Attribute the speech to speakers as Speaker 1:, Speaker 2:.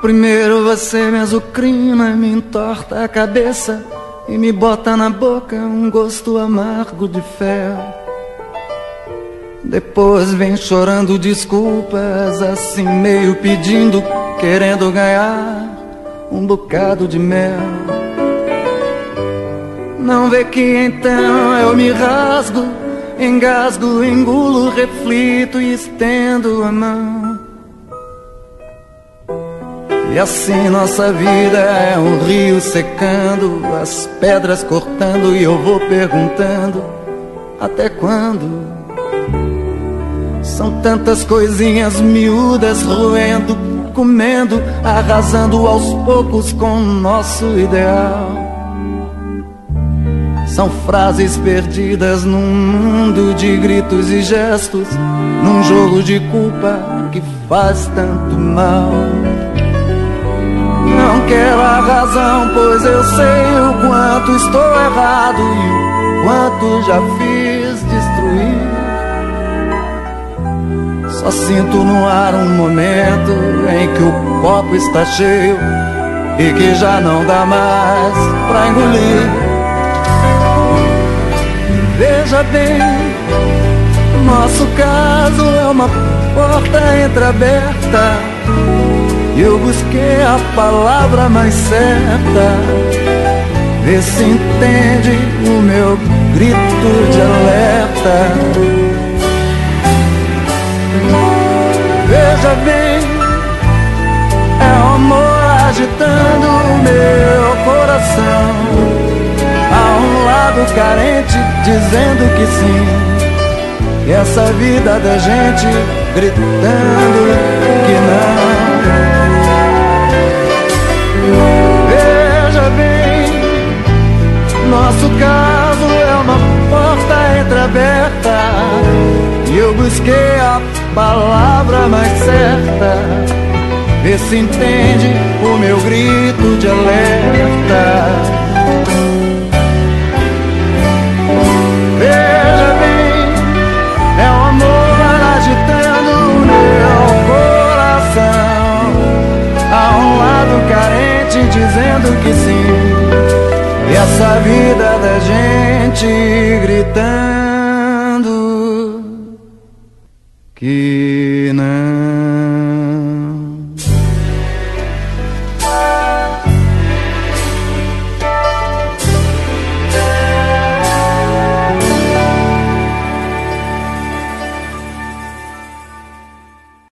Speaker 1: Primeiro você me azucrina, me entorta a cabeça e me bota na boca um gosto amargo de fel. Depois vem chorando desculpas, assim meio pedindo, querendo ganhar um bocado de mel. Não vê que então eu me rasgo, engasgo, engulo, reflito e estendo a mão. E assim nossa vida é um rio secando, as pedras cortando e eu vou perguntando: até quando? São tantas coisinhas miúdas roendo, comendo, arrasando aos poucos com o nosso ideal. São frases perdidas num mundo de gritos e gestos, num jogo de culpa que faz tanto mal. Não quero a razão, pois eu sei o quanto estou errado e o quanto já fiz destruir. Só sinto no ar um momento em que o copo está cheio e que já não dá mais pra engolir. Veja bem, nosso caso é uma porta entreaberta e eu busquei a palavra mais certa. Vê se entende o meu grito de alerta. Veja bem, é o amor agitando o meu coração. Há um lado carente dizendo que sim, e essa vida da gente gritando que não. Veja bem, nosso caso é uma porta entreaberta e eu busquei a palavra mais certa. Vê se entende o meu grito de alerta. Veja bem, é o amor agitando o meu coração. Há um lado carente dizendo que sim, e essa vida da gente gritando que